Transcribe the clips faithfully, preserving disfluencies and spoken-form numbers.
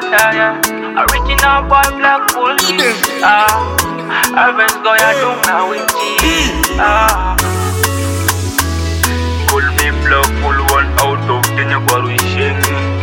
Yeah, yeah. Original boy Black Bull. Ah, Alves Goya Dunga Winchi. Ah. Pull me Black Bull one out of Kenya Baruisheng.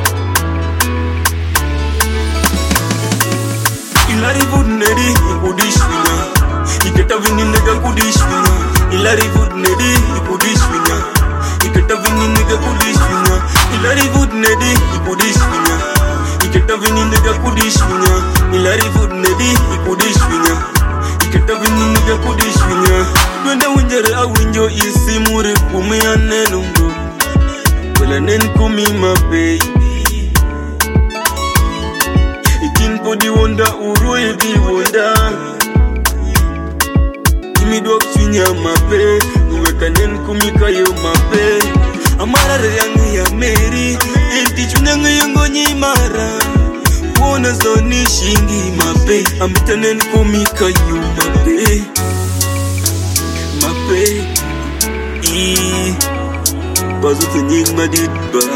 Ilari would nedi, Ikudishwina. Iketa winning nigga Kudishwina. Ilari would nedi, Ikudishwina. Iketa winning nigga Kudishwina. Ilari would nedi, Ikudishwina. Iketa winning nigga Kudishwina. Ilari would nedi, Ikudishwina. Iketa winning nigga Kudishwina. When the winter I win your easy mure kumi anenungo. Well anen kumi my baby. Body wonder, Uru be wonder. Kimi dog finya mape, uwekanen kumika yo mape. Amara yangu ya Mary, enti chunanga yango nyimara. Wona zoni shingi mape, amitanen kumika yo mape. Mape, ee, bazo tenying madidba.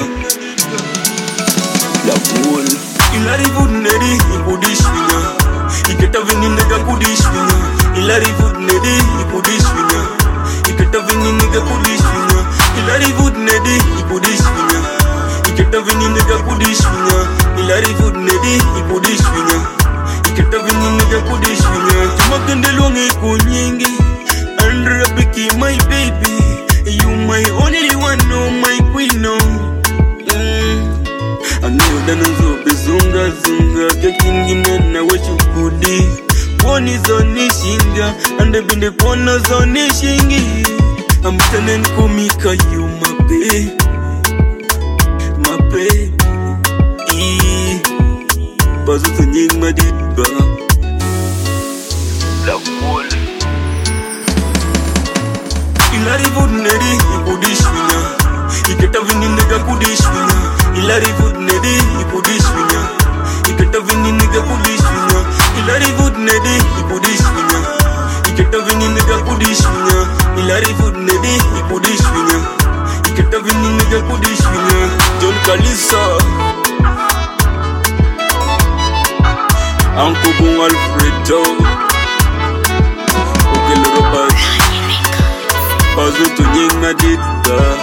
La pool. Ilari would nedi, Ikudishwina. Iketa winning nigga Kudishwina. Ilari would nedi, Ikudishwina. Iketa winning nigga Kudishwina. Ilari would nedi, Ikudishwina. Iketa winning nigga Kudishwina. Ilari would nedi, Ikudishwina. Iketa winning nigga Kudishwina. Tumakende longe kunyingi. Andra Piki, my baby. You my only one, no my queen, no. I know that I'm so bezunga zunga Kekingine na wechukudi Poni zoni shinga Ande binde pono zoni shingi Amutanen kumika you mape Mape Ee Bazo tanying madidba Black Bull Ilari would nedi Ikudishwina Iketa winning nigga Kudishwina Ilari would nedi, Ikudishwina. Iketa winning nigga Kudishwina. Ilari would nedi, Ikudishwina. Iketa winning nigga Kudishwina. Ilari would nedi, Ikudishwina. Iketa winning nigga Kudishwina. John Kalisa, Uncle Bung Alfredo, Okel Robert, Bazo to Ying Nadita.